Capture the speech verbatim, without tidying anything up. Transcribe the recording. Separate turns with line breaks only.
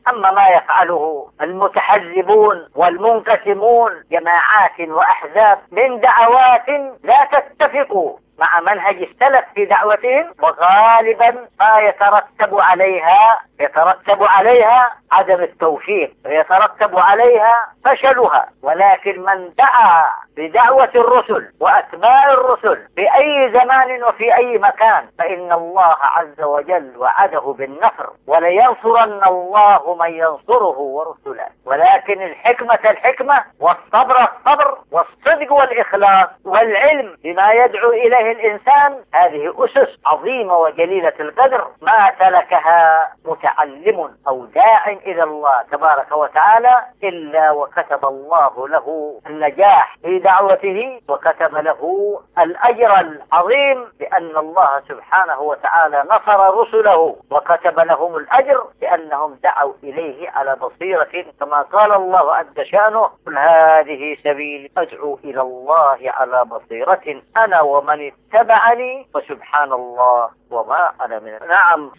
أما ما يفعله المتحزبون والمنقسمون جماعات وأحزاب من دعوات لا تتفق مع منهج السلف في دعوتهم، وغالبا ما يترتب عليها يترتب عليها عدم التوفيق ويترتب عليها فشلها. ولكن من دعا بدعوة الرسل وأتباع الرسل في أي زمان وفي أي مكان فإن الله عز وجل وعده بالنصر، ولينصرن الله من ينصره ورسله. ولكن الحكمة الحكمة، والصبر الصبر، والصدق والإخلاص، والعلم بما يدعو إليه الإنسان، هذه أسس عظيمة وجليلة القدر ما سلكها متعلم أو داع إلى الله تبارك وتعالى إلا وكتب الله له النجاح في دعوته، وكتب له الأجر العظيم بأن الله سبحانه وتعالى نصر رسله، وكتب لهم الأجر بأنهم دعوا إليه على بصيرة كما قال الله عز شأنه: قل هذه سبيلي أدعو إلى الله على بصيرة أنا ومن اتبعني وسبحان الله وما أنا من. نعم،